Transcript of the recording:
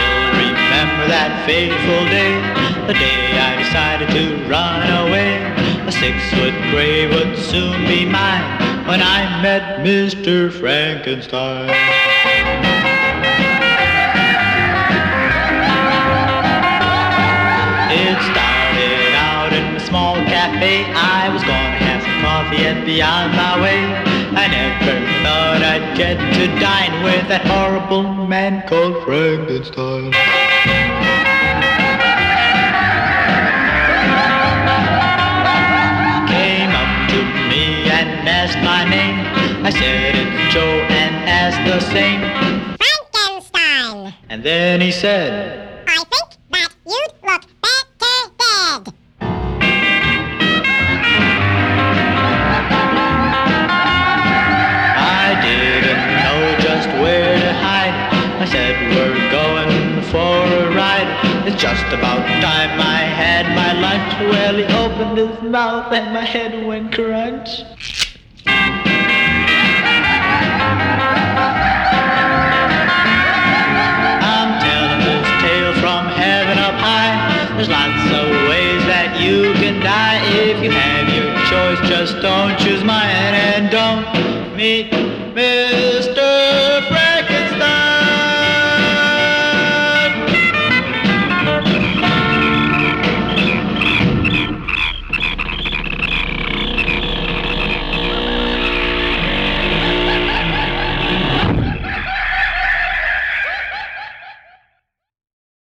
still remember that fateful day, the day I decided to run away. A 6-foot grave would soon be mine when I met Mr. Frankenstein. It started out in a small cafe. I was gonna have some coffee and be on my way. I never thought I'd get to dine with that horrible man called Frankenstein. Came up to me and asked my name. I said it's Joe and asked the same. Frankenstein. And then he said, I think that you'd look better dead. I didn't know just where to hide. I said, we're going for a ride. It's just about time I had my lunch. Well, he opened his mouth and my head went crunch. I'm telling this tale from heaven up high. There's lots of ways that you can die. If you have your choice, just don't choose mine and don't meet me.